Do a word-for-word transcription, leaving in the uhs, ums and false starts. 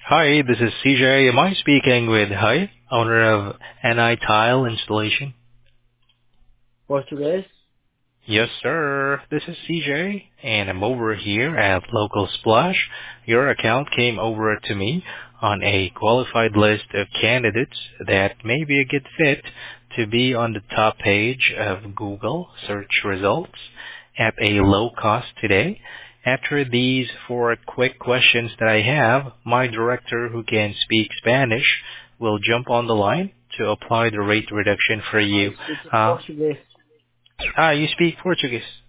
Hi, this is C J. Am I speaking with Hi, owner of N I Tile Installation? Português? Yes, sir. This is C J, and I'm over here at Local Splash. Your account came over to me on a qualified list of candidates that may be a good fit to be on the top page of Google search results at a low cost today. After these four quick questions that I have, my director who can speak Spanish will jump on the line to apply the rate reduction for I you. speak Uh, Português. ah, you speak Portuguese.